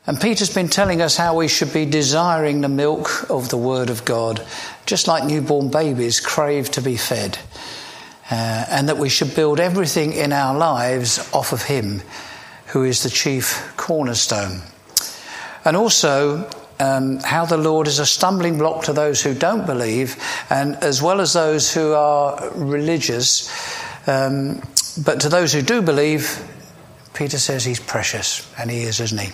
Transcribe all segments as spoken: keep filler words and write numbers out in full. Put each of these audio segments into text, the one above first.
And Peter's been telling us how we should be desiring the milk of the Word of God, just like newborn babies crave to be fed. Uh, and that we should build everything in our lives off of him, who is the chief cornerstone. And also um, how the Lord is a stumbling block to those who don't believe, and as well as those who are religious. Um, but to those who do believe, Peter says he's precious, and he is, isn't he?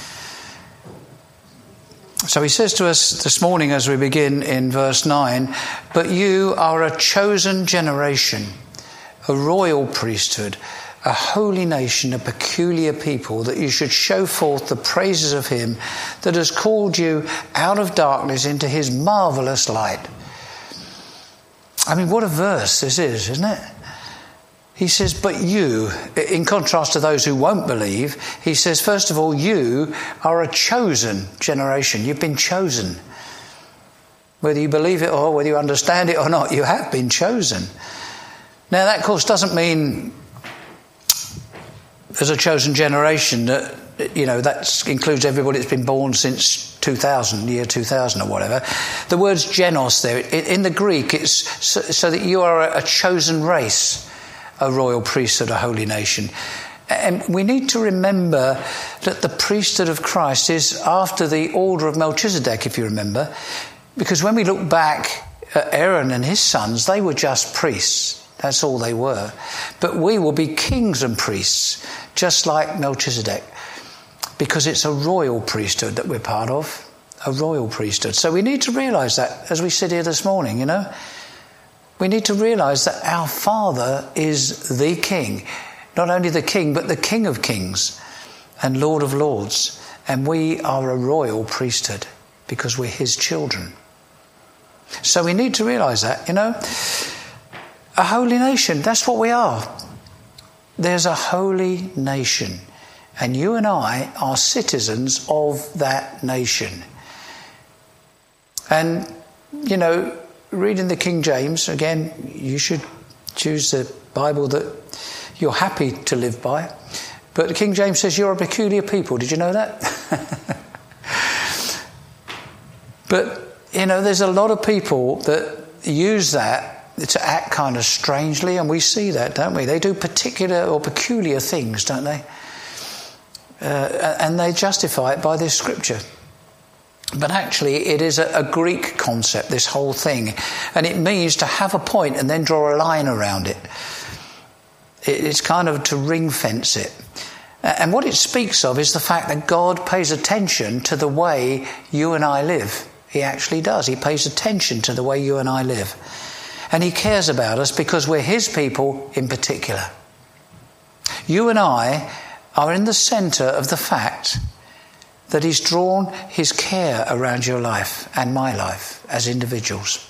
So he says to us this morning as we begin in verse nine, but you are a chosen generation, a royal priesthood, a holy nation, a peculiar people, that you should show forth the praises of him that has called you out of darkness into his marvellous light. I mean, what a verse this is, isn't it? He says, but you, in contrast to those who won't believe, he says, first of all, you are a chosen generation. You've been chosen. Whether you believe it or whether you understand it or not, you have been chosen. Now, that, of course, doesn't mean as a chosen generation that, you know, that includes everybody that's been born since two thousand, year two thousand or whatever. The word's genos there. In the Greek, it's so, so that you are a chosen race, a royal priesthood, a holy nation. And we need to remember that the priesthood of Christ is after the order of Melchizedek, if you remember. Because when we look back at Aaron and his sons, they were just priests. That's all they were. But we will be kings and priests, just like Melchizedek. Because it's a royal priesthood that we're part of. A royal priesthood. So we need to realise that as we sit here this morning, you know. We need to realise that our Father is the King. Not only the King, but the King of Kings and Lord of Lords. And we are a royal priesthood because we're his children. So we need to realise that, you know. A holy nation, that's what we are. There's a holy nation. And you and I are citizens of that nation. And, you know, reading the King James, again, you should choose the Bible that you're happy to live by. But the King James says you're a peculiar people. Did you know that? But, you know, there's a lot of people that use that to act kind of strangely, and we see that, don't we? They do particular or peculiar things, don't they? Uh, and they justify it by this scripture. But actually, it is a, a Greek concept, this whole thing. And it means to have a point and then draw a line around it. it it's kind of to ring fence it. And what it speaks of is the fact that God pays attention to the way you and I live. He actually does. He pays attention to the way you and I live. And he cares about us because we're his people in particular. You and I are in the centre of the fact that he's drawn his care around your life and my life as individuals.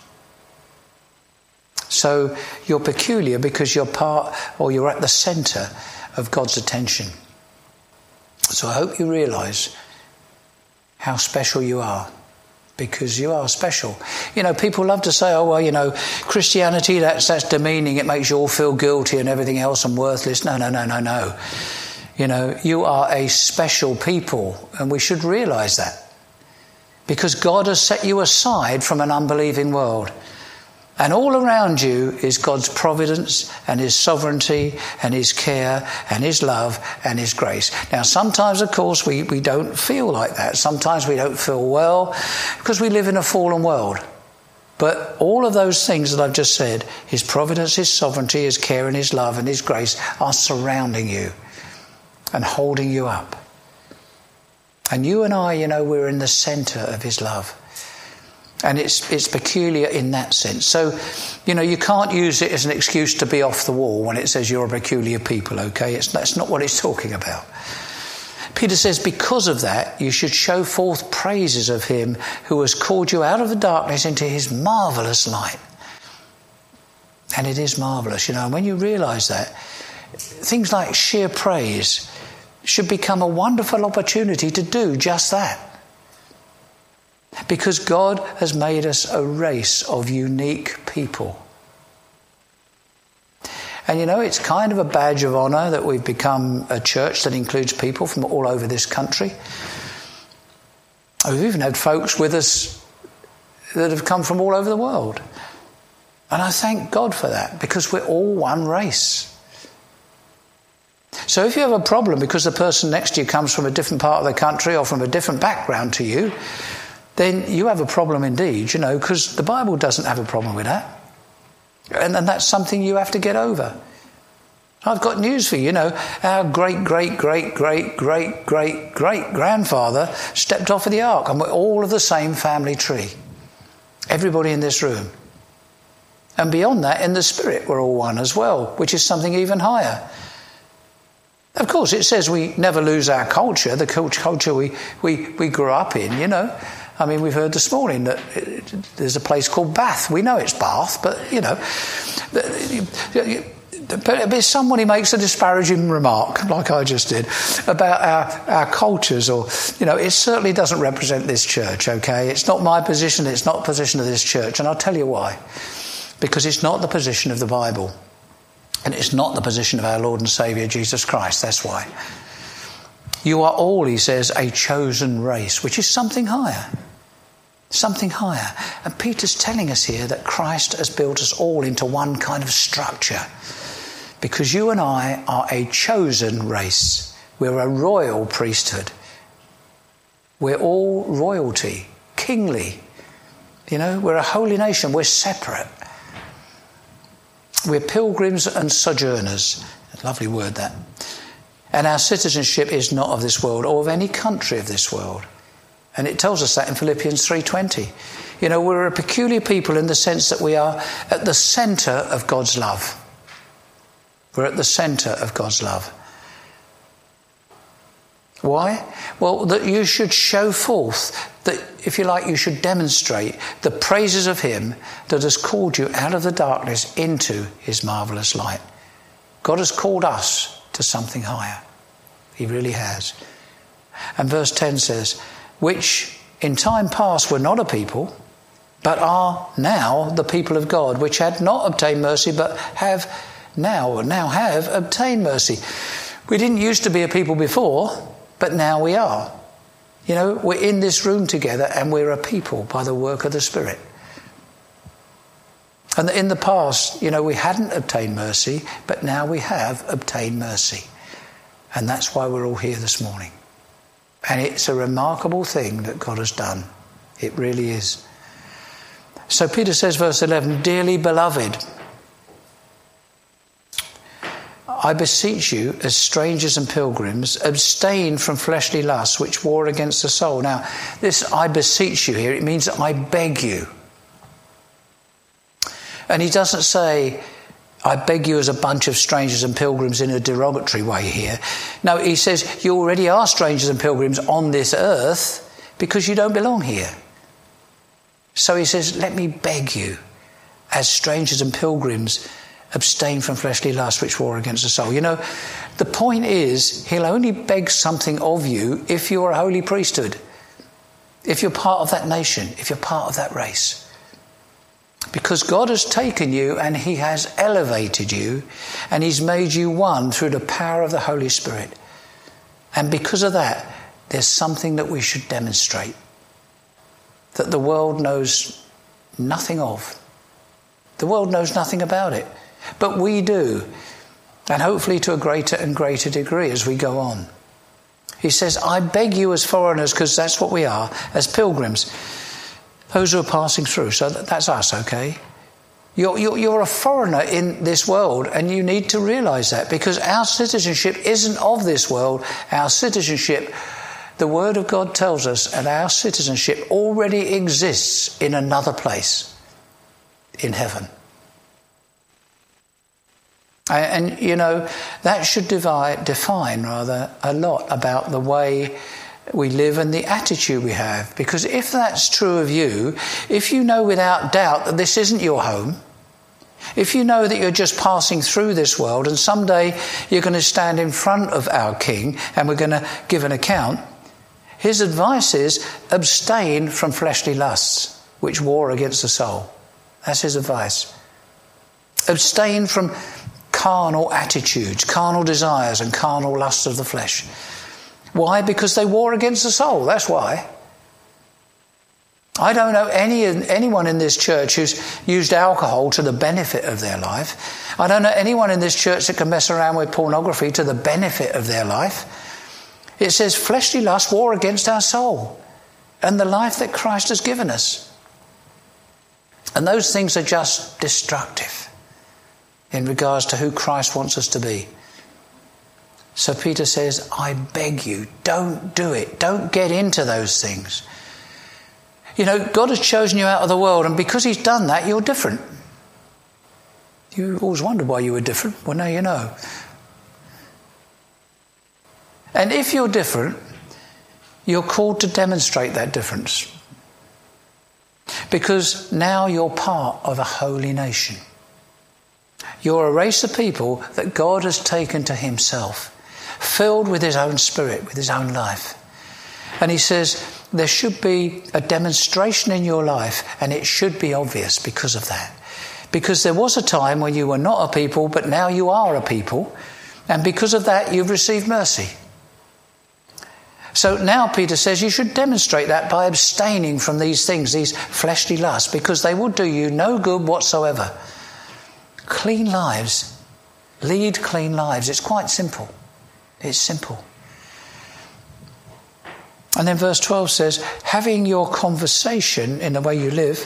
So you're peculiar because you're part, or you're at the centre of God's attention. So I hope you realise how special you are. Because you are special. You know, people love to say, oh, well, you know, Christianity, that's that's demeaning. It makes you all feel guilty and everything else and worthless. No, no, no, no, no. You know, you are a special people, and we should realise that. Because God has set you aside from an unbelieving world. And all around you is God's providence and his sovereignty and his care and his love and his grace. Now, sometimes, of course, we, we don't feel like that. Sometimes we don't feel well because we live in a fallen world. But all of those things that I've just said, his providence, his sovereignty, his care and his love and his grace are surrounding you and holding you up. And you and I, you know, we're in the centre of his love. And it's it's peculiar in that sense. So, you know, you can't use it as an excuse to be off the wall when it says you're a peculiar people, okay? It's, that's not what it's talking about. Peter says, because of that, you should show forth praises of him who has called you out of the darkness into his marvellous light. And it is marvellous, you know. And when you realise that, things like sheer praise should become a wonderful opportunity to do just that. Because God has made us a race of unique people. And you know, it's kind of a badge of honour that we've become a church that includes people from all over this country. We've even had folks with us that have come from all over the world. And I thank God for that, because we're all one race. So if you have a problem because the person next to you comes from a different part of the country or from a different background to you, then you have a problem indeed, you know, because the Bible doesn't have a problem with that. And, and that's something you have to get over. I've got news for you, you know, our great, great, great, great, great, great, great grandfather stepped off of the ark, and we're all of the same family tree. Everybody in this room. And beyond that, in the spirit, we're all one as well, which is something even higher. Of course, it says we never lose our culture, the culture we, we, we grew up in, you know. I mean, we've heard this morning that there's a place called Bath. We know it's Bath, but, you know, but if somebody makes a disparaging remark, like I just did, about our, our cultures, or, you know, it certainly doesn't represent this church, okay? It's not my position, it's not the position of this church, and I'll tell you why. Because it's not the position of the Bible. And it's not the position of our Lord and Saviour, Jesus Christ. That's why. You are all, he says, a chosen race, which is something higher. Something higher. And Peter's telling us here that Christ has built us all into one kind of structure. Because you and I are a chosen race. We're a royal priesthood. We're all royalty, kingly. You know, we're a holy nation. We're separate. We're pilgrims and sojourners. Lovely word, that. And our citizenship is not of this world or of any country of this world. And it tells us that in Philippians three twenty. You know, we're a peculiar people in the sense that we are at the centre of God's love. We're at the centre of God's love. Why? Well, that you should show forth, that, if you like, you should demonstrate the praises of him that has called you out of the darkness into his marvellous light. God has called us to something higher. He really has. And verse ten says, which in time past were not a people, but are now the people of God, which had not obtained mercy, but have now, or now have obtained mercy. We didn't used to be a people before, but now we are. You know, we're in this room together and we're a people by the work of the Spirit. And in the past, you know, we hadn't obtained mercy, but now we have obtained mercy. And that's why we're all here this morning. And it's a remarkable thing that God has done. It really is. So Peter says, verse eleven, dearly beloved, I beseech you, as strangers and pilgrims, abstain from fleshly lusts which war against the soul. Now, this I beseech you here, it means I beg you. And he doesn't say, I beg you as a bunch of strangers and pilgrims in a derogatory way here. No, he says, you already are strangers and pilgrims on this earth because you don't belong here. So he says, let me beg you, as strangers and pilgrims, abstain from fleshly lusts which war against the soul. You know, the point is, he'll only beg something of you if you're a holy priesthood, if you're part of that nation, if you're part of that race. Because God has taken you and he has elevated you and he's made you one through the power of the Holy Spirit. And because of that, there's something that we should demonstrate that the world knows nothing of. The world knows nothing about it. But we do, and hopefully to a greater and greater degree as we go on. He says, I beg you as foreigners, because that's what we are, as pilgrims, those who are passing through. So that's us, okay? You're, you're, you're a foreigner in this world, and you need to realise that, because our citizenship isn't of this world. Our citizenship, the Word of God tells us, and our citizenship already exists in another place, in heaven. And, you know, that should divide, define, rather, a lot about the way we live and the attitude we have. Because if that's true of you, if you know without doubt that this isn't your home, if you know that you're just passing through this world and someday you're going to stand in front of our King and we're going to give an account, his advice is abstain from fleshly lusts which war against the soul. That's his advice. Abstain from carnal attitudes, carnal desires and carnal lusts of the flesh. Why? Because they war against the soul, that's why. I don't know any anyone in this church who's used alcohol to the benefit of their life. I don't know anyone in this church that can mess around with pornography to the benefit of their life. It says fleshly lust war against our soul and the life that Christ has given us. And those things are just destructive in regards to who Christ wants us to be. So Peter says, I beg you, don't do it. Don't get into those things. You know, God has chosen you out of the world, and because he's done that, you're different. You always wondered why you were different. Well, now you know. And if you're different, you're called to demonstrate that difference. Because now you're part of a holy nation. You're a race of people that God has taken to himself, filled with his own spirit, with his own life. And he says there should be a demonstration in your life, and it should be obvious because of that. Because there was a time when you were not a people, but now you are a people. And because of that, you've received mercy. So now Peter says you should demonstrate that by abstaining from these things, these fleshly lusts, because they will do you no good whatsoever. Clean lives. Lead clean lives. It's quite simple. It's simple. And then verse twelve says, having your conversation in the way you live,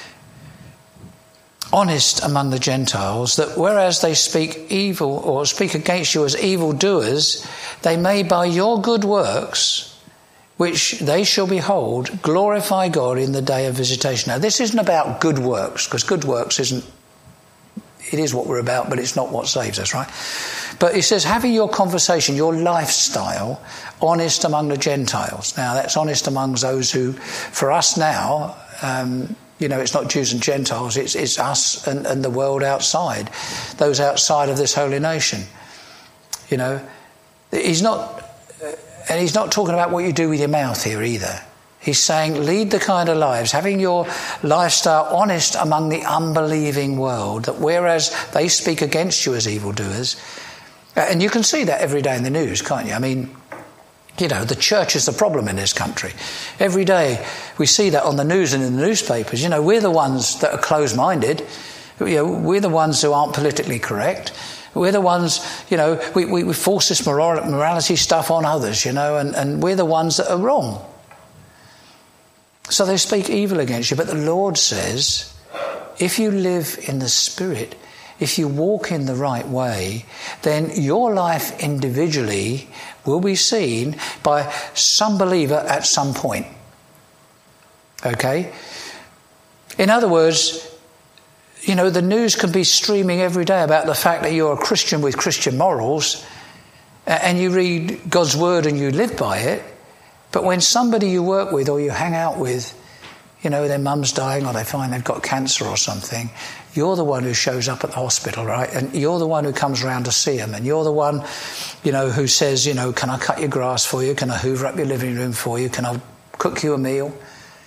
honest among the Gentiles, that whereas they speak evil or speak against you as evildoers, they may by your good works, which they shall behold, glorify God in the day of visitation. Now this isn't about good works, because good works isn't, it is what we're about, but it's not what saves us, right? But it says, having your conversation, your lifestyle, honest among the Gentiles. Now, that's honest amongst those who, for us now, um, you know, it's not Jews and Gentiles, it's, it's us and, and the world outside, those outside of this holy nation. You know, he's not, and he's not talking about what you do with your mouth here either. He's saying, lead the kind of lives, having your lifestyle honest among the unbelieving world, that whereas they speak against you as evildoers, and you can see that every day in the news, can't you? I mean, you know, the church is the problem in this country. Every day we see that on the news and in the newspapers. You know, we're the ones that are closed-minded. You know, we're the ones who aren't politically correct. We're the ones, you know, we, we, we force this moral, morality stuff on others, you know, and, and we're the ones that are wrong. So they speak evil against you. But the Lord says, if you live in the Spirit, if you walk in the right way, then your life individually will be seen by some believer at some point. Okay? In other words, you know, the news can be streaming every day about the fact that you're a Christian with Christian morals, and you read God's word and you live by it. But when somebody you work with or you hang out with, you know, their mum's dying or they find they've got cancer or something, you're the one who shows up at the hospital, right? And you're the one who comes around to see them. And you're the one, you know, who says, you know, can I cut your grass for you? Can I hoover up your living room for you? Can I cook you a meal?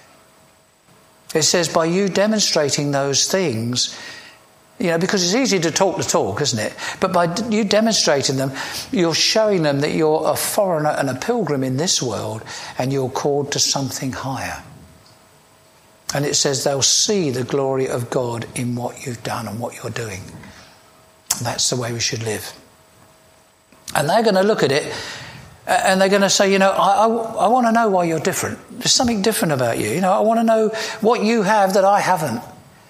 It says by you demonstrating those things, you know, because it's easy to talk the talk, isn't it? But by you demonstrating them, you're showing them that you're a foreigner and a pilgrim in this world, and you're called to something higher. And it says they'll see the glory of God in what you've done and what you're doing. That's the way we should live. And they're going to look at it and they're going to say, you know, I, I, I want to know why you're different. There's something different about you. You know, I want to know what you have that I haven't.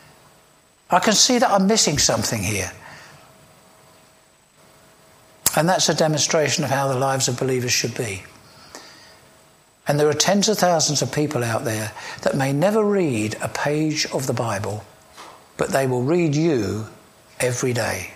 I can see that I'm missing something here. And that's a demonstration of how the lives of believers should be. And there are tens of thousands of people out there that may never read a page of the Bible, but they will read you every day.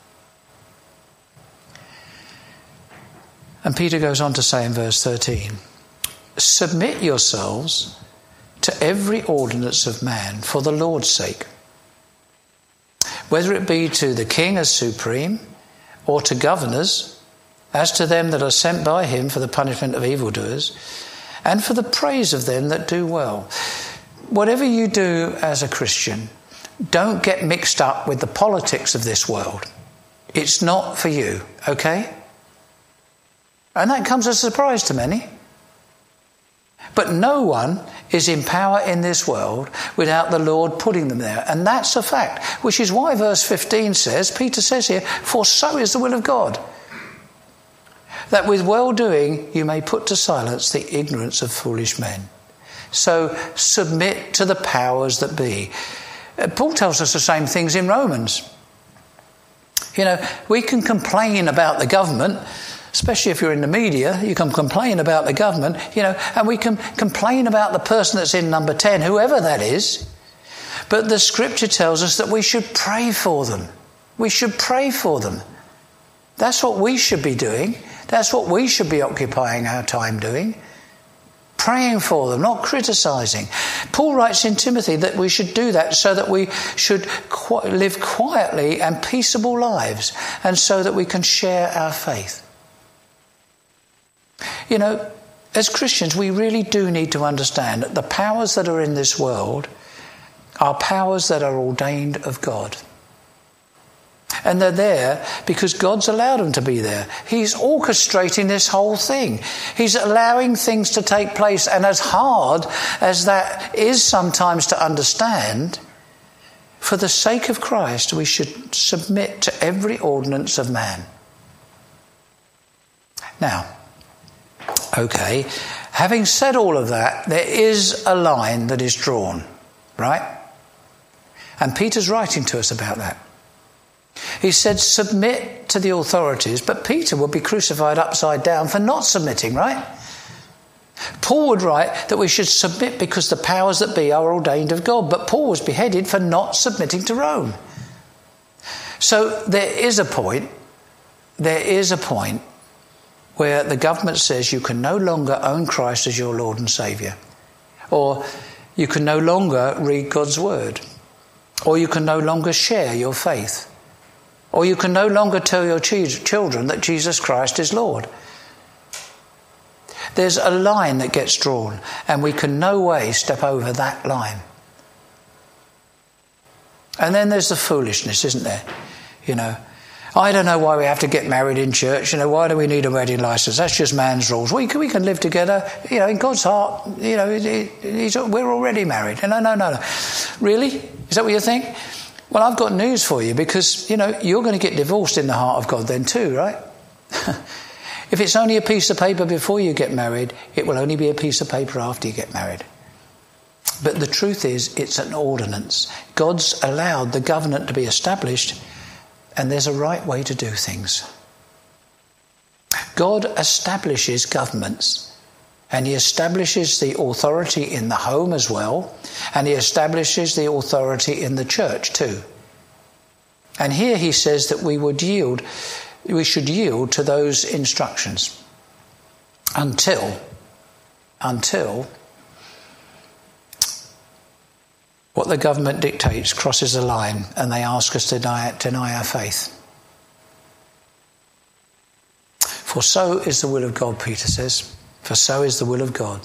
And Peter goes on to say in verse thirteen, submit yourselves to every ordinance of man for the Lord's sake, whether it be to the king as supreme, or to governors, as to them that are sent by him for the punishment of evildoers, and for the praise of them that do well. Whatever you do as a Christian, don't get mixed up with the politics of this world. It's not for you, okay? And that comes as a surprise to many. But no one is in power in this world without the Lord putting them there. And that's a fact, which is why verse fifteen says, Peter says here, for so is the will of God, that with well-doing you may put to silence the ignorance of foolish men. So submit to the powers that be. Paul tells us the same things in Romans. You know, we can complain about the government, especially if you're in the media. You can complain about the government, you know, and we can complain about the person that's in number ten, whoever that is. But the scripture tells us that we should pray for them. We should pray for them. That's what we should be doing. That's what we should be occupying our time doing. Praying for them, not criticising. Paul writes in Timothy that we should do that so that we should qu- live quietly and peaceable lives, and so that we can share our faith. You know, as Christians, we really do need to understand that the powers that are in this world are powers that are ordained of God. And they're there because God's allowed them to be there. He's orchestrating this whole thing. He's allowing things to take place. And as hard as that is sometimes to understand, for the sake of Christ, we should submit to every ordinance of man. Now, okay, having said all of that, there is a line that is drawn, right? And Peter's writing to us about that. He said, submit to the authorities, but Peter would be crucified upside down for not submitting, right? Paul would write that we should submit because the powers that be are ordained of God, but Paul was beheaded for not submitting to Rome. So there is a point, there is a point where the government says you can no longer own Christ as your Lord and Saviour, or you can no longer read God's word, or you can no longer share your faith, or you can no longer tell your ch- children that Jesus Christ is Lord. There's a line that gets drawn, and we can no way step over that line. And then there's the foolishness, isn't there? You know, I don't know why we have to get married in church. You know, why do we need a wedding license? That's just man's rules. We can, we can live together. You know, in God's heart, you know, it, it, he's, we're already married. No, no, no, no. Really? Is that what you think? Well, I've got news for you, because, you know, you're going to get divorced in the heart of God then too, right? If it's only a piece of paper before you get married, it will only be a piece of paper after you get married. But the truth is, it's an ordinance. God's allowed the covenant to be established, and there's a right way to do things. God establishes governments. And he establishes the authority in the home as well. And he establishes the authority in the church too. And here he says that we would yield, we should yield to those instructions until, until what the government dictates crosses a line and they ask us to deny, deny our faith. For so is the will of God, Peter says. For so is the will of God.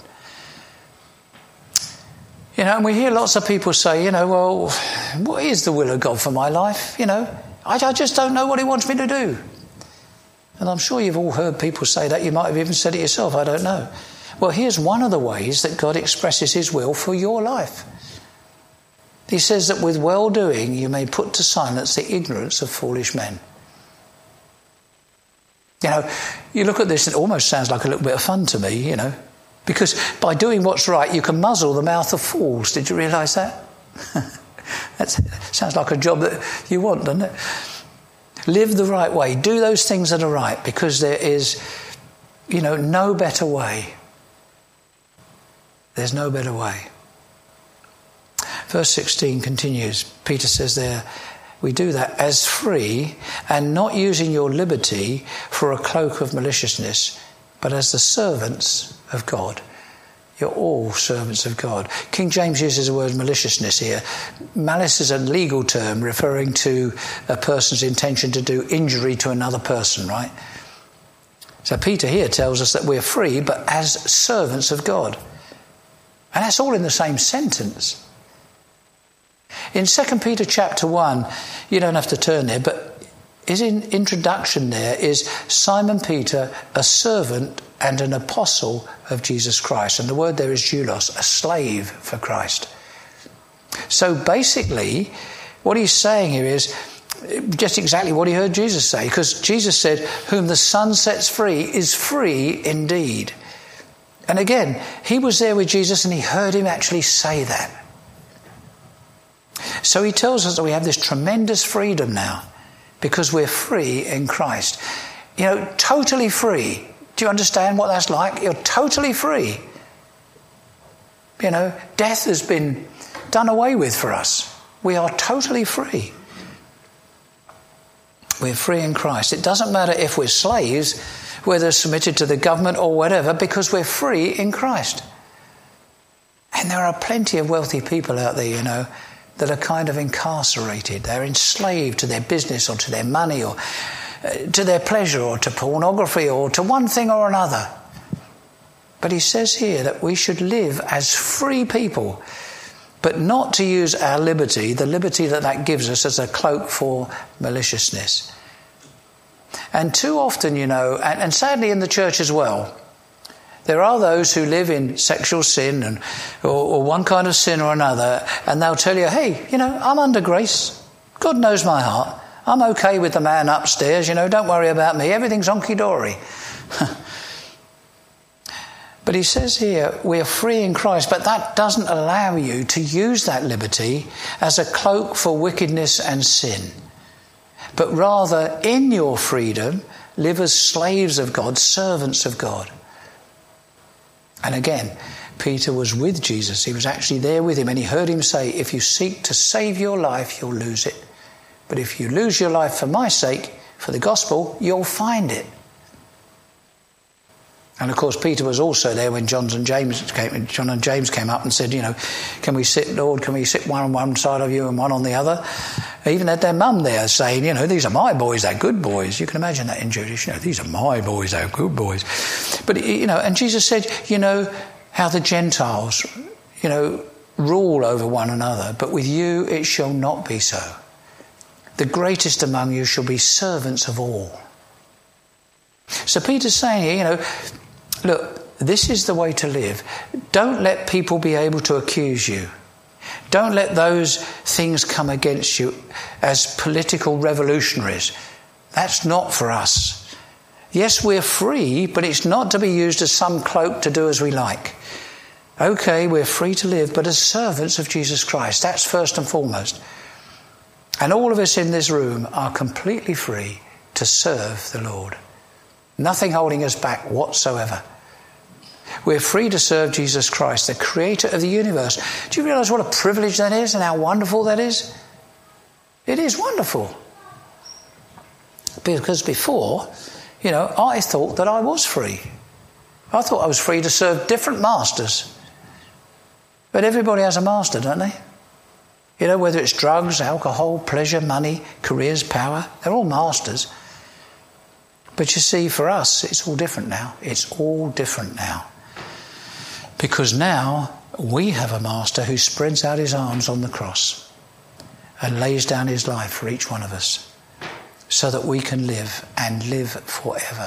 You know, and we hear lots of people say, you know, well, what is the will of God for my life? You know, I, I just don't know what he wants me to do. And I'm sure you've all heard people say that. You might have even said it yourself. I don't know. Well, here's one of the ways that God expresses his will for your life. He says that with well-doing you may put to silence the ignorance of foolish men. You know, you look at this, it almost sounds like a little bit of fun to me, you know, because by doing what's right, you can muzzle the mouth of fools. Did you realise that? That sounds like a job that you want, doesn't it? Live the right way. Do those things that are right, because there is, you know, no better way. There's no better way. Verse sixteen continues. Peter says there, we do that as free, and not using your liberty for a cloak of maliciousness, but as the servants of God. You're all servants of God. King James uses the word maliciousness here. Malice is a legal term referring to a person's intention to do injury to another person, right? So Peter here tells us that we're free, but as servants of God. And that's all in the same sentence. In Second Peter chapter one, you don't have to turn there, but his in, introduction there is Simon Peter, a servant and an apostle of Jesus Christ. And the word there is doulos, a slave for Christ. So basically, what he's saying here is just exactly what he heard Jesus say, because Jesus said, whom the Son sets free is free indeed. And again, he was there with Jesus and he heard him actually say that. So he tells us that we have this tremendous freedom now because we're free in Christ. You know, totally free. Do you understand what that's like? You're totally free. You know, death has been done away with for us. We are totally free. We're free in Christ. It doesn't matter if we're slaves, whether submitted to the government or whatever, because we're free in Christ. And there are plenty of wealthy people out there, you know, that are kind of incarcerated. They're enslaved to their business or to their money or uh, to their pleasure or to pornography or to one thing or another. But he says here that we should live as free people, but not to use our liberty, the liberty that that gives us, as a cloak for maliciousness. And too often, you know, and, and sadly in the church as well, there are those who live in sexual sin and or, or one kind of sin or another, and they'll tell you, hey, you know, I'm under grace. God knows my heart. I'm okay with the man upstairs, you know, don't worry about me. Everything's honky-dory. But he says here, we're free in Christ, but that doesn't allow you to use that liberty as a cloak for wickedness and sin. But rather, in your freedom, live as slaves of God, servants of God. And again, Peter was with Jesus. He was actually there with him, and he heard him say, if you seek to save your life, you'll lose it. But if you lose your life for my sake, for the gospel, you'll find it. And of course, Peter was also there when John and James came, John and James came up and said, you know, can we sit, Lord, can we sit one on one side of you and one on the other? They even had their mum there saying, you know, these are my boys, they're good boys. You can imagine that in Judas, you know, these are my boys, they're good boys. But, you know, and Jesus said, you know, how the Gentiles, you know, rule over one another, but with you it shall not be so. The greatest among you shall be servants of all. So Peter's saying here, you know, look, this is the way to live. Don't let people be able to accuse you. Don't let those things come against you as political revolutionaries. That's not for us. Yes, we're free, but it's not to be used as some cloak to do as we like. Okay, we're free to live, but as servants of Jesus Christ. That's first and foremost. And all of us in this room are completely free to serve the Lord. Nothing holding us back whatsoever. We're free to serve Jesus Christ, the creator of the universe. Do you realise what a privilege that is and how wonderful that is? It is wonderful. Because before, you know, I thought that I was free. I thought I was free to serve different masters. But everybody has a master, don't they? You know, whether it's drugs, alcohol, pleasure, money, careers, power, they're all masters. But you see, for us, it's all different now. It's all different now. Because now we have a master who spreads out his arms on the cross and lays down his life for each one of us so that we can live and live forever.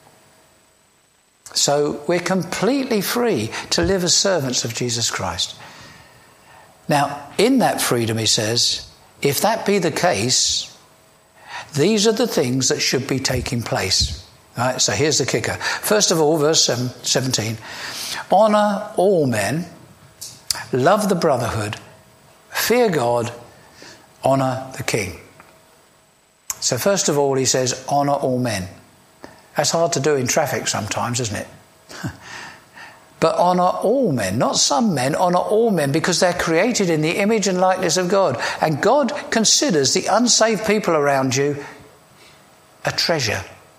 So we're completely free to live as servants of Jesus Christ. Now, in that freedom, he says, if that be the case, these are the things that should be taking place. All right, so here's the kicker. First of all, verse seventeen, honour all men, love the brotherhood, fear God, honour the king. So first of all, he says, honour all men. That's hard to do in traffic sometimes, isn't it? But honour all men, not some men, honour all men, because they're created in the image and likeness of God. And God considers the unsaved people around you a treasure.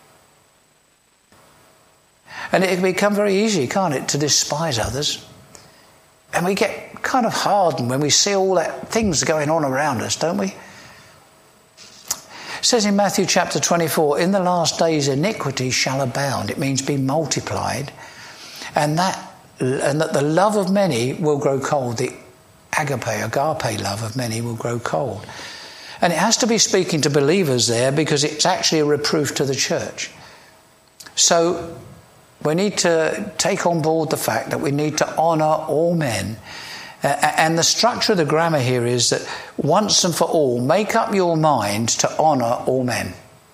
And it can become very easy, can't it, to despise others. And we get kind of hardened when we see all that things going on around us, don't we? It says in Matthew chapter twenty-four, in the last days iniquity shall abound. It means be multiplied. And that and that the love of many will grow cold. The agape, agape love of many will grow cold. And it has to be speaking to believers there because it's actually a reproof to the church. So we need to take on board the fact that we need to honour all men. Uh, and the structure of the grammar here is that once and for all, make up your mind to honour all men.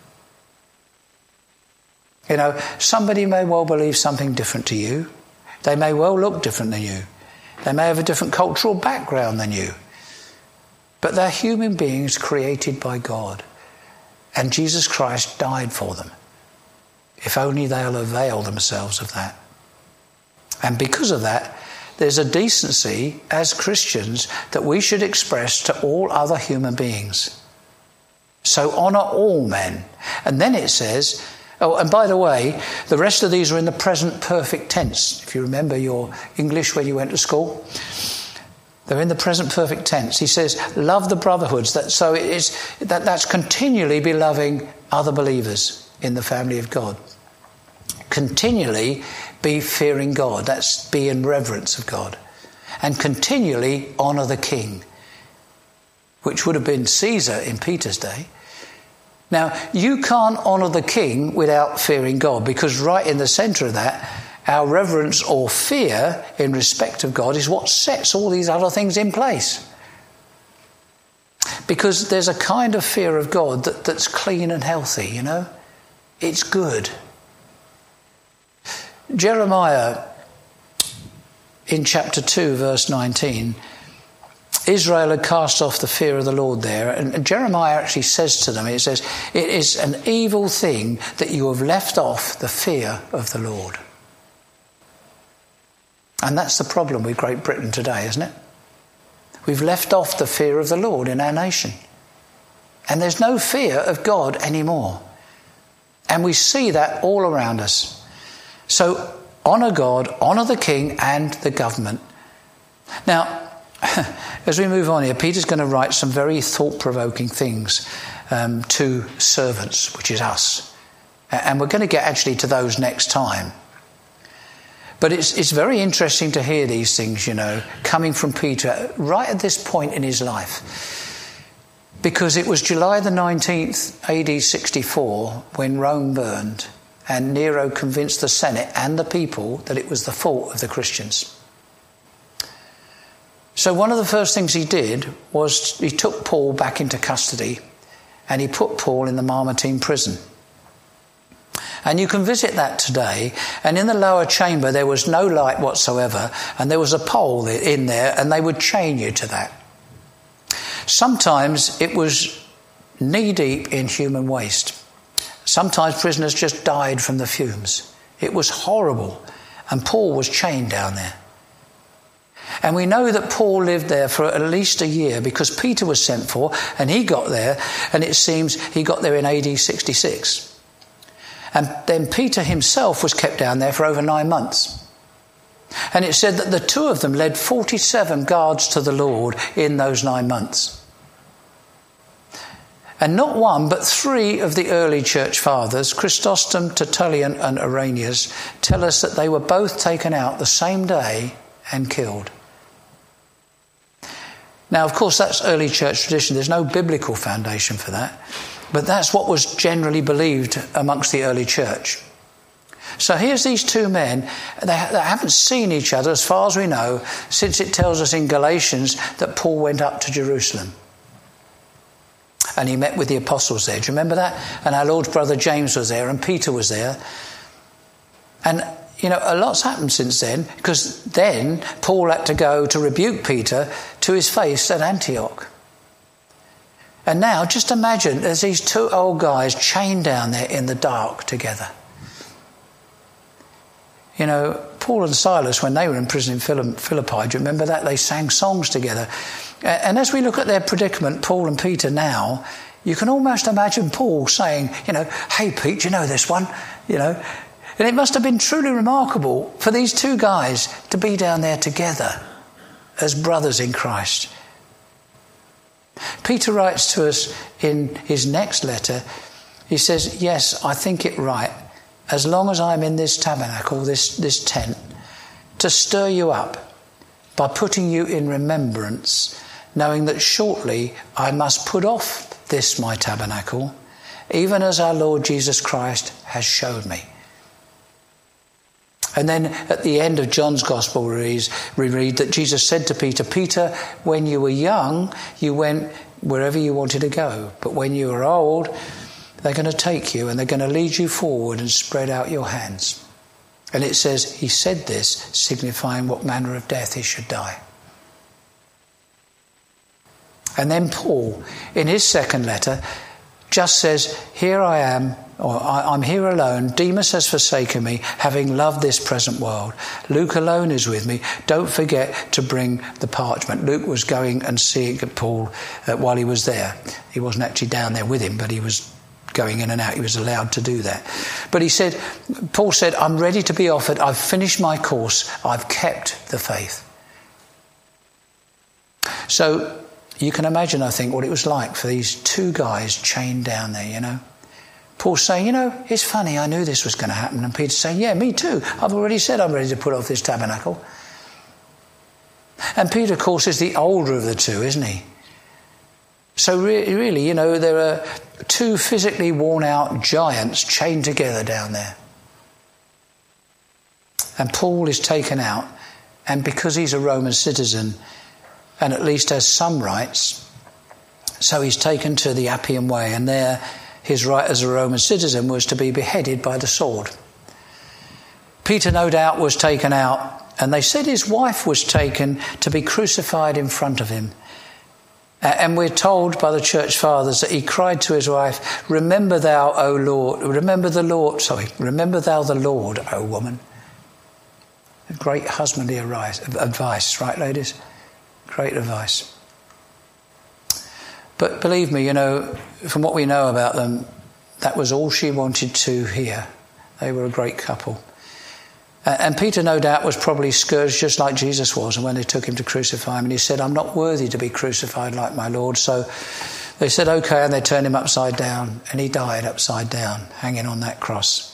You know, somebody may well believe something different to you. They may well look different than you. They may have a different cultural background than you. But they're human beings created by God. And Jesus Christ died for them. If only they'll avail themselves of that. And because of that, there's a decency as Christians that we should express to all other human beings. So honour all men. And then it says, oh, and by the way, the rest of these are in the present perfect tense. If you remember your English when you went to school, they're in the present perfect tense. He says, love the brotherhoods. That, so it is, that, that's continually be loving other believers in the family of God. Continually be fearing God. That's be in reverence of God. And continually honour the king, which would have been Caesar in Peter's day. Now, you can't honour the king without fearing God, because right in the centre of that, our reverence or fear in respect of God is what sets all these other things in place. Because there's a kind of fear of God that, that's clean and healthy, you know. It's good. Jeremiah, in chapter two, verse nineteen, Israel had cast off the fear of the Lord there. And Jeremiah actually says to them, it says, it is an evil thing that you have left off the fear of the Lord. And that's the problem with Great Britain today, isn't it? We've left off the fear of the Lord in our nation. And there's no fear of God anymore. And we see that all around us. So honour God, honour the king and the government. Now, as we move on here, Peter's going to write some very thought-provoking things um, to servants, which is us. And we're going to get actually to those next time. But it's it's very interesting to hear these things, you know, coming from Peter right at this point in his life. Because it was July the nineteenth, A D sixty-four, when Rome burned, and Nero convinced the Senate and the people that it was the fault of the Christians. So one of the first things he did was he took Paul back into custody and he put Paul in the Mamertine prison. And you can visit that today, and in the lower chamber there was no light whatsoever, and there was a pole in there, and they would chain you to that. Sometimes it was knee-deep in human waste. Sometimes prisoners just died from the fumes. It was horrible, and Paul was chained down there. And we know that Paul lived there for at least a year because Peter was sent for, and he got there, and it seems he got there in A D sixty-six. And then Peter himself was kept down there for over nine months. And it said that the two of them led forty-seven guards to the Lord in those nine months. And not one, but three of the early church fathers, Chrysostom, Tertullian and Irenaeus, tell us that they were both taken out the same day and killed. Now, of course, that's early church tradition. There's no biblical foundation for that. But that's what was generally believed amongst the early church. So here's these two men. They, they haven't seen each other, as far as we know, since it tells us in Galatians that Paul went up to Jerusalem. And he met with the apostles there. Do you remember that? And our Lord's brother James was there, and Peter was there. And, you know, a lot's happened since then, because then Paul had to go to rebuke Peter to his face at Antioch. And now, just imagine there's these two old guys chained down there in the dark together. You know, Paul and Silas, when they were in prison in Philippi, do you remember that? They sang songs together. And as we look at their predicament, Paul and Peter now, you can almost imagine Paul saying, you know, hey, Pete, do you know this one? You know, and it must have been truly remarkable for these two guys to be down there together as brothers in Christ. Peter writes to us in his next letter, he says, yes, I think it right, as long as I'm in this tabernacle, this, this tent, to stir you up by putting you in remembrance knowing that shortly I must put off this my tabernacle, even as our Lord Jesus Christ has showed me. And then at the end of John's Gospel, we read, we read that Jesus said to Peter, Peter, when you were young, you went wherever you wanted to go. But when you are old, they're going to take you and they're going to lead you forward and spread out your hands. And it says, he said this, signifying what manner of death he should die. And then Paul, in his second letter, just says, here I am, or I'm here alone. Demas has forsaken me, having loved this present world. Luke alone is with me. Don't forget to bring the parchment. Luke was going and seeing Paul uh, while he was there. He wasn't actually down there with him, but he was going in and out. He was allowed to do that. But he said, Paul said, I'm ready to be offered. I've finished my course. I've kept the faith. So you can imagine, I think, what it was like for these two guys chained down there, you know. Paul saying, you know, it's funny, I knew this was going to happen. And Peter saying, yeah, me too. I've already said I'm ready to put off this tabernacle. And Peter, of course, is the older of the two, isn't he? So re- really, you know, there are two physically worn out giants chained together down there. And Paul is taken out. And because he's a Roman citizen, and at least has some rights, so he's taken to the Appian Way, and there his right as a Roman citizen was to be beheaded by the sword. Peter, no doubt, was taken out, and they said his wife was taken to be crucified in front of him. And we're told by the church fathers that he cried to his wife, remember thou, O Lord, remember the Lord, sorry, remember thou the Lord, O woman. A great husbandly advice, right, ladies? Great advice. But believe me, you know, from what we know about them, that was all she wanted to hear. They were a great couple. And Peter, no doubt, was probably scourged just like Jesus was, and when they took him to crucify him, and he said, I'm not worthy to be crucified like my Lord. So they said, okay, and they turned him upside down, and he died upside down, hanging on that cross.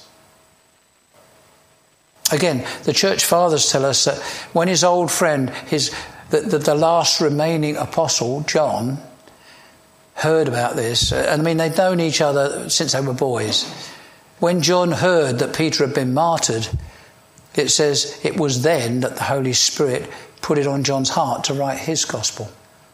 Again, the church fathers tell us that when his old friend, his the, the, the last remaining apostle, John, heard about this, and I mean, they'd known each other since they were boys. When John heard that Peter had been martyred, it says it was then that the Holy Spirit put it on John's heart to write his gospel.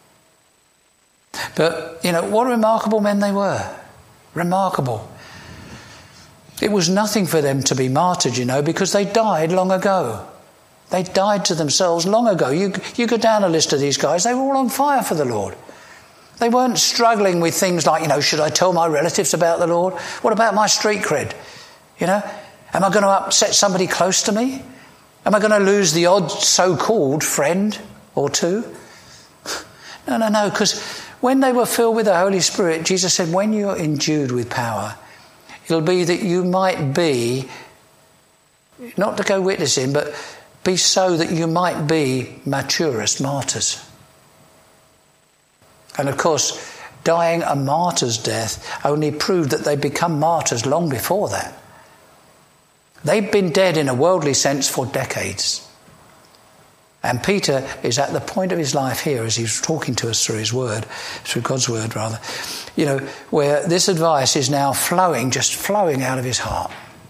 But, you know, what remarkable men they were. Remarkable. It was nothing for them to be martyred, you know, because they died long ago. They died to themselves long ago. You, you go down a list of these guys, they were all on fire for the Lord. They weren't struggling with things like, you know, should I tell my relatives about the Lord? What about my street cred? You know, am I going to upset somebody close to me? Am I going to lose the odd so-called friend or two? No, no, no, because when they were filled with the Holy Spirit, Jesus said, when you're endued with power, it'll be that you might be, not to go witnessing, but be so that you might be maturest martyrs. And of course, dying a martyr's death only proved that they'd become martyrs long before that. They'd been dead in a worldly sense for decades. And Peter is at the point of his life here as he's talking to us through his word, through God's word rather, you know, where this advice is now flowing, just flowing out of his heart.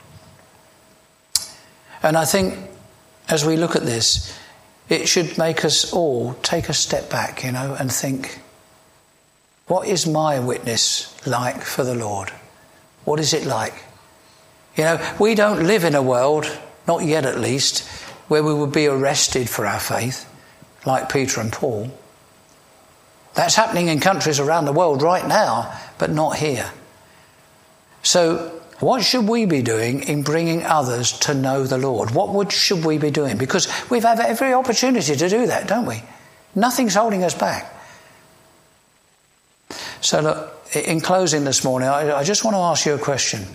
And I think as we look at this, it should make us all take a step back, you know, and think, what is my witness like for the Lord? What is it like? You know, we don't live in a world, not yet at least, where we would be arrested for our faith, like Peter and Paul. That's happening in countries around the world right now, but not here. So what should we be doing in bringing others to know the Lord? What would, should we be doing? Because we've had every opportunity to do that, don't we? Nothing's holding us back. So look, in closing this morning, I, I just want to ask you a question.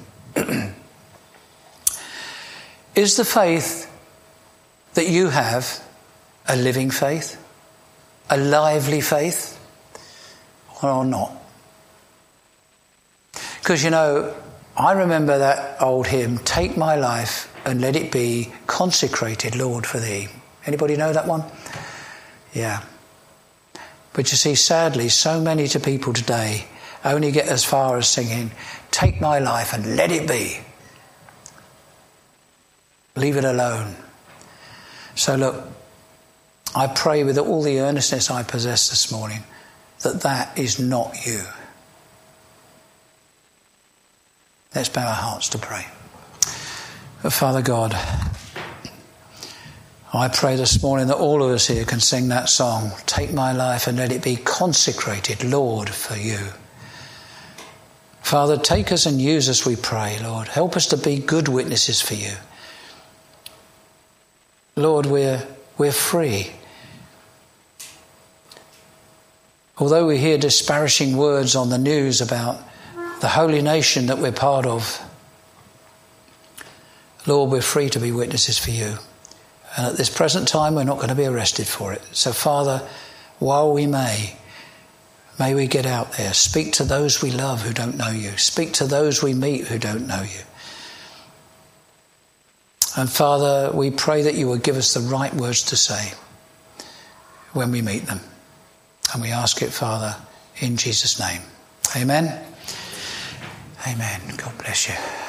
Is the faith that you have a living faith, a lively faith, or not? Because, you know, I remember that old hymn, take my life and let it be consecrated, Lord, for thee. Anybody know that one? Yeah. But you see, sadly, so many to people today only get as far as singing, "Take my life and let it be. Leave it alone." So look, I pray with all the earnestness I possess this morning that that is not you. Let's bow our hearts to pray. Father God, I pray this morning that all of us here can sing that song, "Take my life and let it be consecrated, Lord, for you." Father, take us and use us, we pray, Lord. Help us to be good witnesses for you. Lord, we're, we're free. Although we hear disparaging words on the news about the holy nation that we're part of, Lord, we're free to be witnesses for you. And at this present time, we're not going to be arrested for it. So, Father, while we may, may we get out there, speak to those we love who don't know you, speak to those we meet who don't know you. And Father, we pray that you will give us the right words to say when we meet them. And we ask it, Father, in Jesus' name. Amen. Amen. God bless you.